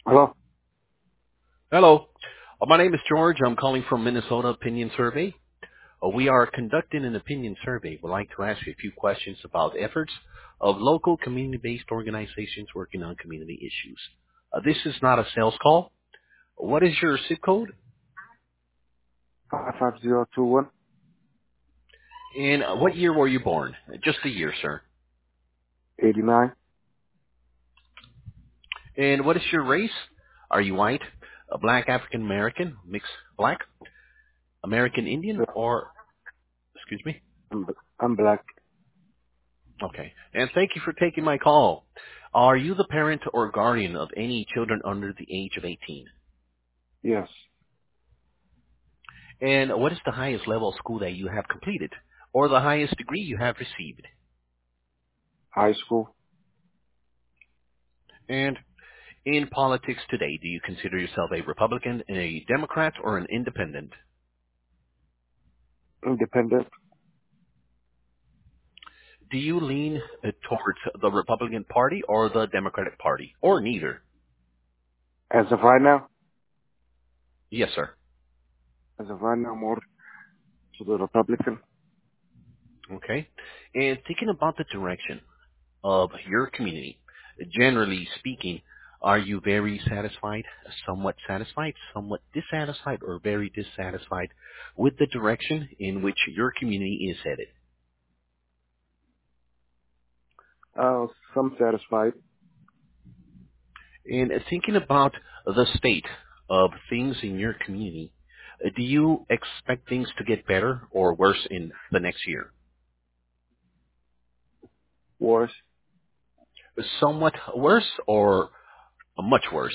Hello? Hello. My name is George. I'm calling from Minnesota Opinion Survey. We are conducting an opinion survey. We'd like to ask you a few questions about efforts of local community-based organizations working on community issues. This is not a sales call. What is your zip code? 55021, And what year were you born? Just the year, sir. 89. And what is your race? Are you white, a black African American, mixed black, American Indian, So or, excuse me? I'm black. Okay. And thank you for taking my call. Are you the parent or guardian of any children under the age of 18? Yes. And what is the highest level of school that you have completed or the highest degree you have received? High school. And in politics today, do you consider yourself a Republican, a Democrat, or an independent? Independent. Do you lean towards the Republican Party or the Democratic Party, or neither? As of right now, Yes, sir. more to the Republican. Okay. And thinking about the direction of your community, generally speaking, are you very satisfied, somewhat dissatisfied, or very dissatisfied with the direction in which your community is headed? Some satisfied. And thinking about the state of things in your community, do you expect things to get better or worse in the next year? Worse. Somewhat worse or much worse?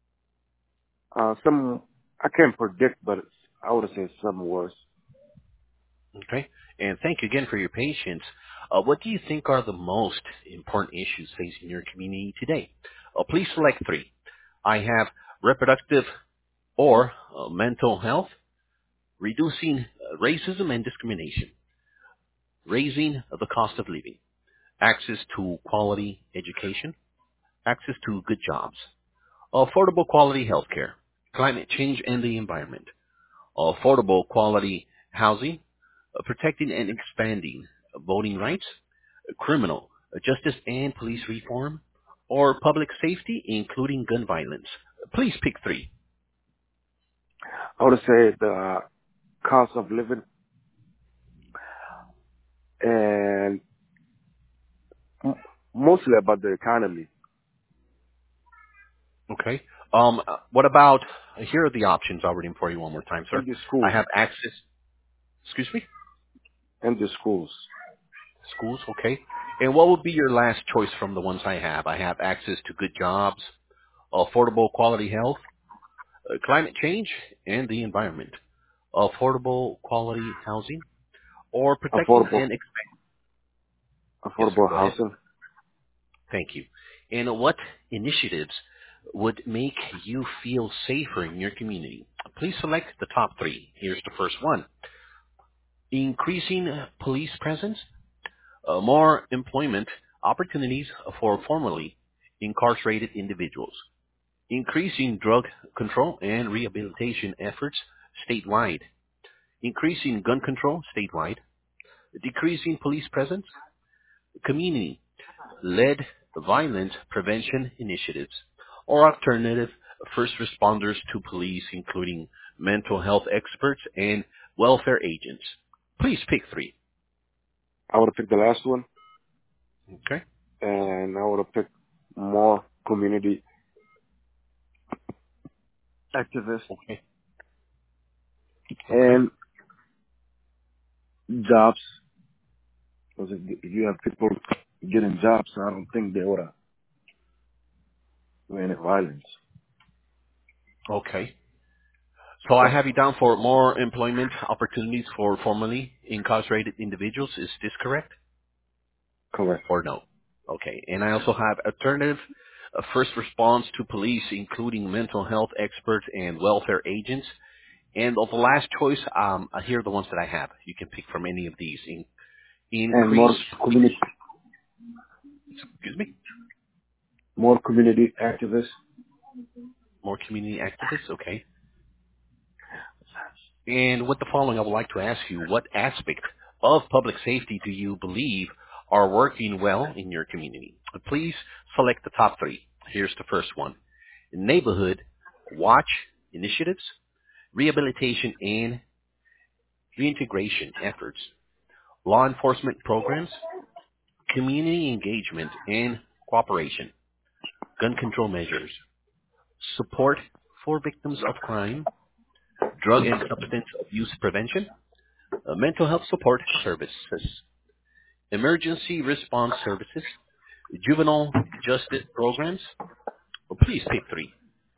Some, I can't predict, but I would say some worse. Okay. And thank you again for your patience. What do you think are the most important issues facing your community today? Please select three. I have reproductive or mental health, reducing racism and discrimination, raising the cost of living, access to quality education, access to good jobs, affordable quality health care, climate change and the environment, affordable quality housing, protecting and expanding voting rights, criminal justice and police reform, or public safety, including gun violence. Please pick three. I would say the cost of living and m- mostly about the economy Okay. What about, here are the options. I'll read them for you one more time, sir. and the I schools. have access, excuse me, And the schools. schools, okay. And what would be your last choice from the ones I have? I have access to good jobs, affordable quality health, climate change, and the environment. Affordable quality housing, or protecting Affordable, and expanding. Yes, sir. affordable Go ahead. housing. Thank you. And what initiatives would make you feel safer in your community? Please select the top three. Here's the first one. Increasing police presence, more employment opportunities for formerly incarcerated individuals, increasing drug control and rehabilitation efforts statewide, increasing gun control statewide, decreasing police presence, community-led violence prevention initiatives, or alternative first responders to police, including mental health experts and welfare agents. Please pick three. I would have picked the last one, Okay? and I would have picked more community activists Okay. Okay. and jobs. Because if you have people getting jobs, I don't think they would have ran at violence. Okay. So I have you down for more employment opportunities for formerly incarcerated individuals. Is this correct Correct. or no? Okay. And I also have alternative first response to police, including mental health experts and welfare agents. And of the last choice, here are the ones that I have. You can pick from any of these. And Increase, excuse me, more community activists. More community activists, okay. And with the following, I would like to ask you, what aspect of public safety do you believe are working well in your community? Please select the top three. Here's the first one. Neighborhood watch initiatives, rehabilitation and reintegration efforts, law enforcement programs, community engagement and cooperation, gun control measures, support for victims of crime, drug and substance abuse prevention, mental health support services, emergency response services, juvenile justice programs. Well, please pick three.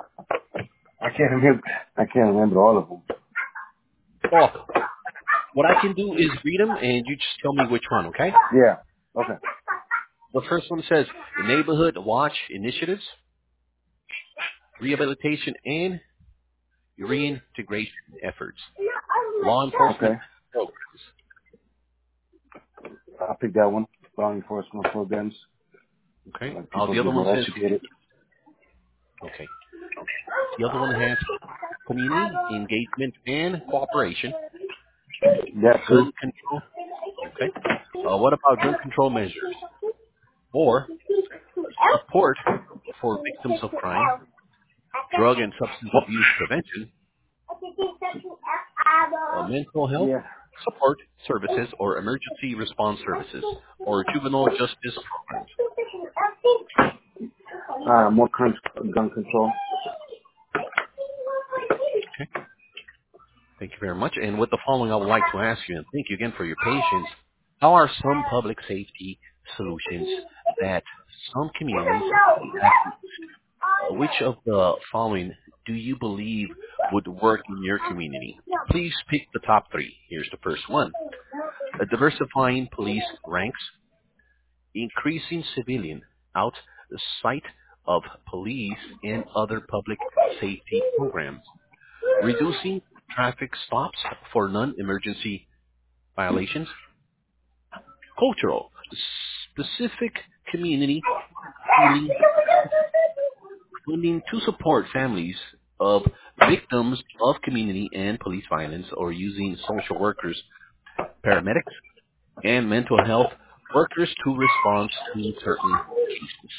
I can't remember all of them. Well, what I can do is read them, and you just tell me which one, okay? Yeah. Okay. The first one says neighborhood watch initiatives, rehabilitation and reintegration efforts, law enforcement Okay. programs. I'll pick that one. Law enforcement programs. Okay. People The other get one more says, educated. okay. The other one has community engagement and cooperation, That too. gun control. Okay. What about gun control measures or support for victims of crime, drug and substance abuse prevention, mental health Yeah. support services or emergency response services or juvenile justice programs? More gun control. Okay. Thank you very much. And with the following, I would like to ask you, and thank you again for your patience, how are some public safety solutions that some communities have used? Which of the following do you believe would work in your community? Please pick the top three. Here's the first one. Diversifying police ranks, increasing civilian out the sight of police and other public safety programs, reducing traffic stops for non-emergency violations, cultural, specific community healing funding to support families of victims of community and police violence, or using social workers, paramedics, and mental health workers to respond to certain cases.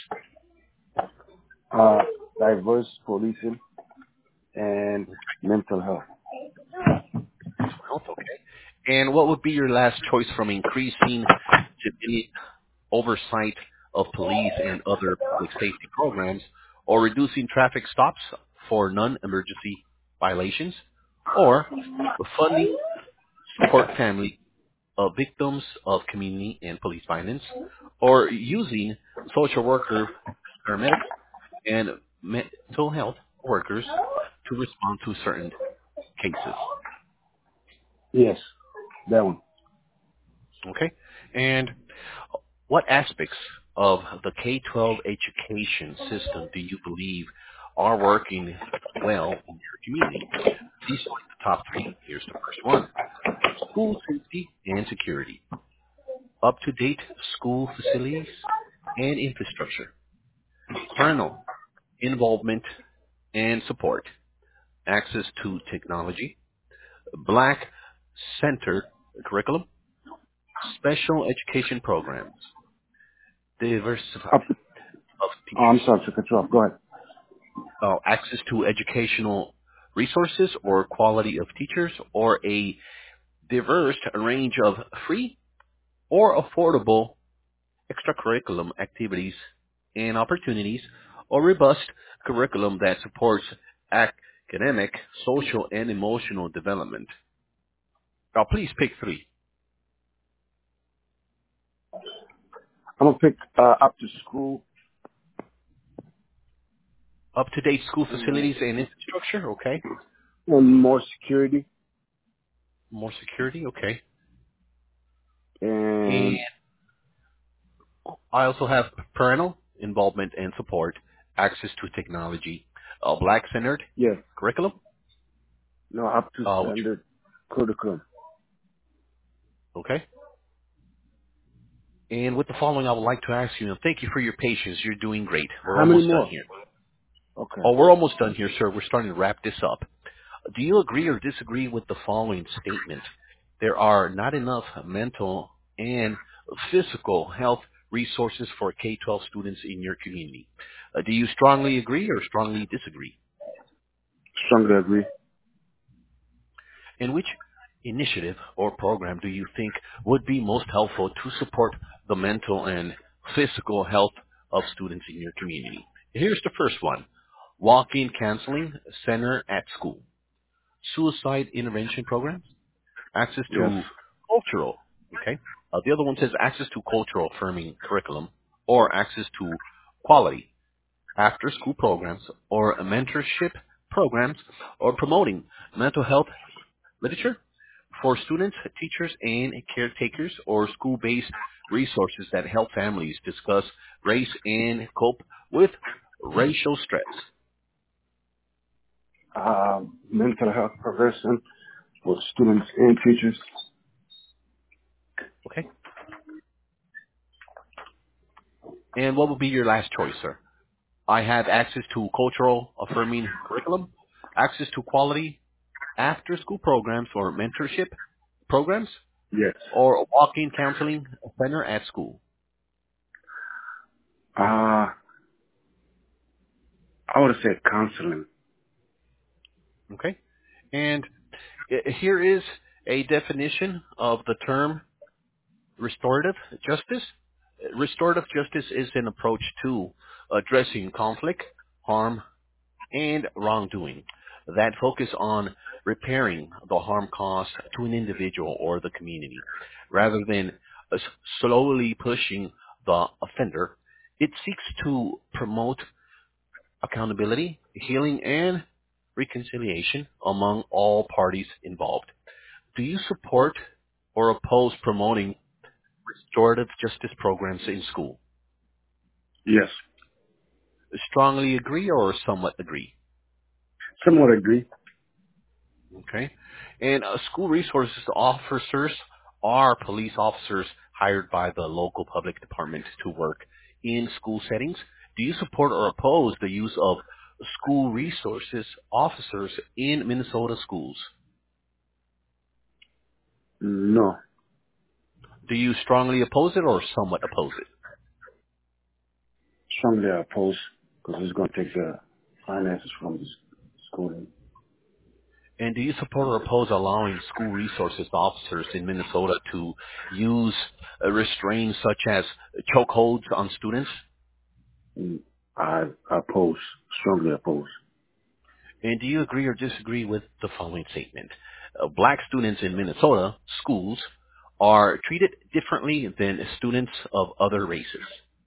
Diverse policing and mental health. Mental health, okay. And what would be your last choice from increasing civilian oversight of police and other public safety programs, or reducing traffic stops for non-emergency violations, or funding support family of victims of community and police violence, or using social worker, paramedics, and mental health workers to respond to certain cases? Yes. That one. Okay? And what aspects of the K-12 education system do you believe are working well in your community? These are the top three. Here's the first one. School safety and security. Up-to-date school facilities and infrastructure. Parental involvement and support. Access to technology. Black-centered curriculum. Special education programs. Diversify Up, of oh, I'm teachers. sorry to cut you off. Go ahead. Access to educational resources or quality of teachers, or a diverse range of free or affordable extracurriculum activities and opportunities, or robust curriculum that supports academic, social, and emotional development. Now, please pick three. I'm gonna pick up to school Up-to-date school facilities and infrastructure, okay. and more security More security, okay. And and I also have parental involvement and support, access to technology, black-centered yeah, curriculum, no up to which, standard curriculum. okay. And with the following, I would like to ask you, and thank you for your patience. You're doing great. We're How many almost done more? here. Okay. Oh, we're almost done here, sir. We're starting to wrap this up. Do you agree or disagree with the following statement? There are not enough mental and physical health resources for K-12 students in your community. Do you strongly agree or strongly disagree? Strongly agree. And which initiative or program do you think would be most helpful to support the mental and physical health of students in your community? Here's the first one. Walk-in counseling center at school. Suicide intervention program. Access Yes. to cultural, okay? The other one says access to cultural affirming curriculum or access to quality after school programs or mentorship programs or promoting mental health literature for students, teachers, and caretakers or school-based resources that help families discuss race and cope with racial stress. Mental health prevention for students and teachers. Okay? And what would be your last choice, sir? I have access to cultural affirming curriculum, access to quality after school programs or mentorship programs, Yes. or a walk-in counseling center at school. I would have said counseling. Okay? And here is a definition of the term restorative justice. Restorative justice is an approach to addressing conflict, harm, and wrongdoing that focus on repairing the harm caused to an individual or the community. Rather than slowly pushing the offender, it seeks to promote accountability, healing, and reconciliation among all parties involved. Do you support or oppose promoting restorative justice programs in school? Yes. Strongly agree or somewhat agree? Somewhat agree. Okay. And school resources officers are police officers hired by the local public department to work in school settings. Do you support or oppose the use of school resources officers in Minnesota schools? No. Do you strongly oppose it or somewhat oppose it? Strongly oppose because it's going to take the finances from the schooling. And do you support or oppose allowing school resources officers in Minnesota to use restraints such as chokeholds on students? I oppose. Strongly oppose. And do you agree or disagree with the following statement? Black students in Minnesota schools are treated differently than students of other races.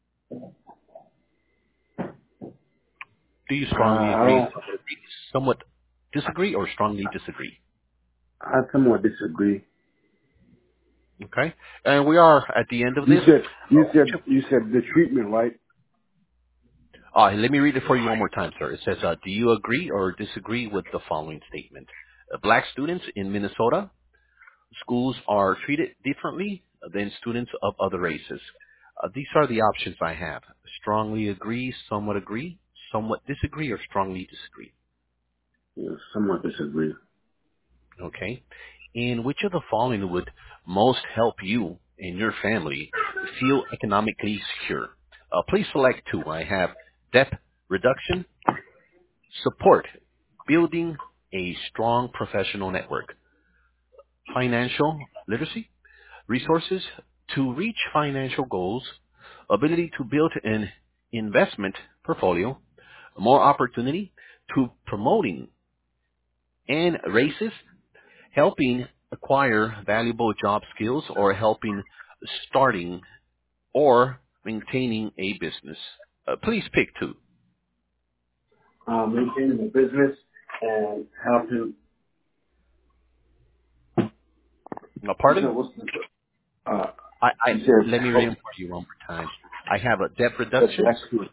Do you strongly I agree, don't. somewhat disagree, or strongly disagree? I somewhat disagree. Okay. And we are at the end of You this. said you said the treatment, right? Let me read it for you one more time, sir. It says, do you agree or disagree with the following statement? Black students in Minnesota schools are treated differently than students of other races. These are the options I have. Strongly agree, somewhat disagree, or strongly disagree. Yeah, somewhat disagree. Okay? And which of the following would most help you and your family feel economically secure? Please select two. I have debt reduction, support, building a strong professional network, financial literacy, resources to reach financial goals, ability to build an investment portfolio, more opportunity to promoting and races, helping acquire valuable job skills, or helping starting or maintaining a business. Please pick two. Maintaining the business and helping. Now, You said pardon? what's the? You Let me said read them for you one more time. I have a debt the reduction, black student.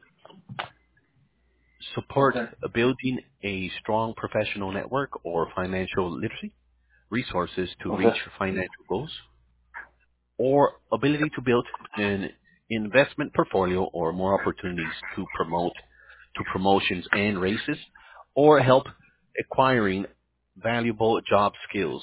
support Okay. building a strong professional network or financial literacy, resources to reach Okay. financial goals, or ability to build an investment portfolio or more opportunities to promote to promotions and raises, or help acquiring valuable job skills.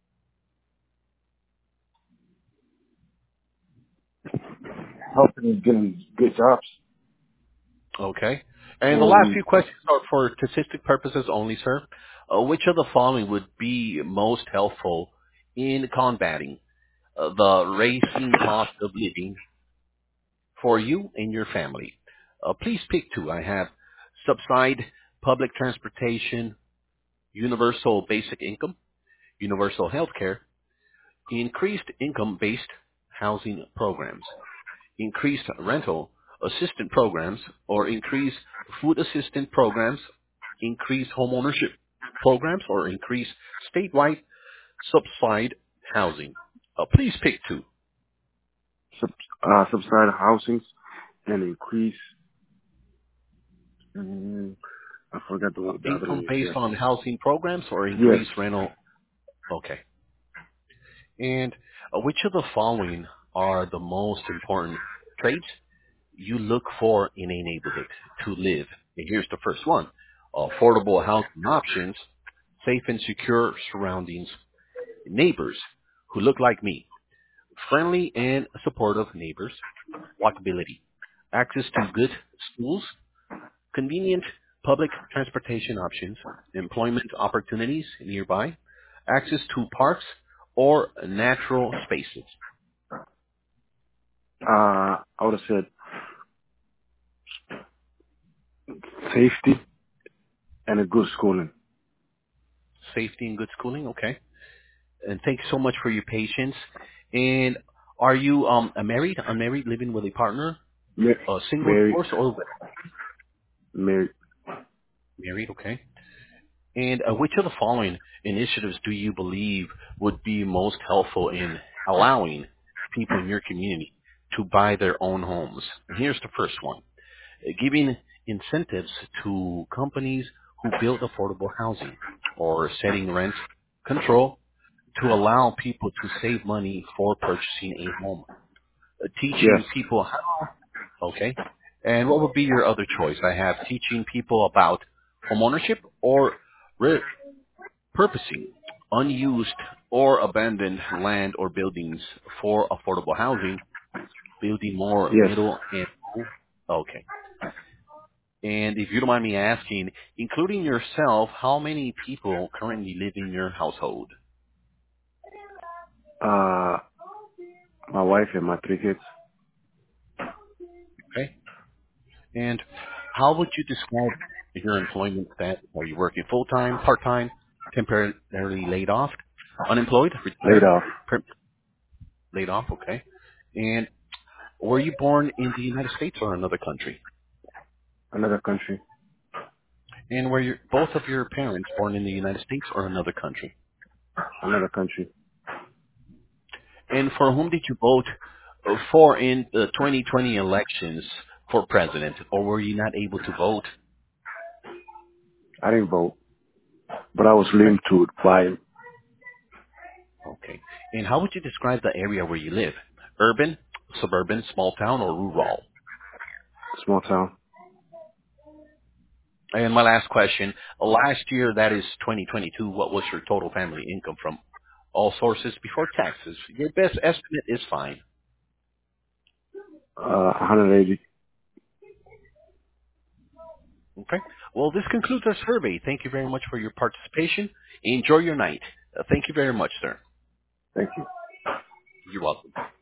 Helping them getting good jobs. Okay. And the last And few questions are for statistic purposes only, sir. Which of the following would be most helpful in combating the rising cost of living for you and your family? Please pick two. I have subside public transportation, universal basic income, universal health care, increased income-based housing programs, increased rental assistance programs, or increased food assistance programs, increased homeownership programs, or increased statewide subside housing. Please pick two. sub, subsidized housings and increase. Mm, I forgot the other Income one. based Yeah. on housing programs or Yes. increased rental. Okay. And which of the following are the most important traits you look for in a neighborhood to live? And here's the first one. Affordable housing options, safe and secure surroundings, neighbors who look like me, friendly and supportive neighbors, walkability, access to good schools, convenient public transportation options, employment opportunities nearby, access to parks or natural spaces. I would have said safety and a good schooling. Safety and good schooling, okay. And thanks so much for your patience. And are you married, unmarried, living with a partner, Ma- single, married, divorced, or married. married? Okay. And which of the following initiatives do you believe would be most helpful in allowing people in your community to buy their own homes? And here's the first one. Giving incentives to companies who build affordable housing, or setting rent control to allow people to save money for purchasing a home. Yes. Teaching people how, okay. And what would be your other choice? I have teaching people about homeownership or repurposing unused or abandoned land or buildings for affordable housing, building more Yes. middle and okay. And if you don't mind me asking, including yourself, how many people currently live in your household? Uh, my wife and my 3 kids. Okay. And how would you describe your employment status? Are you working full-time, part-time, temporarily laid off, unemployed, Laid retired, off. laid off? Okay. And were you born in the United States or another country? Another country. And were both of your parents born in the United States or another country? Another country. And for whom did you vote for in the 2020 elections for president, or were you not able to vote? I didn't vote, but I was Okay. leaning to buy Okay. And how would you describe the area where you live? Urban, suburban, small town, or rural? small town. And my last question, last year, that is 2022, what was your total family income from all sources before taxes? Your best estimate is fine. 180. Okay. Well, this concludes our survey. Thank you very much for your participation. Enjoy your night. Thank you very much, sir. Thank you. You're welcome.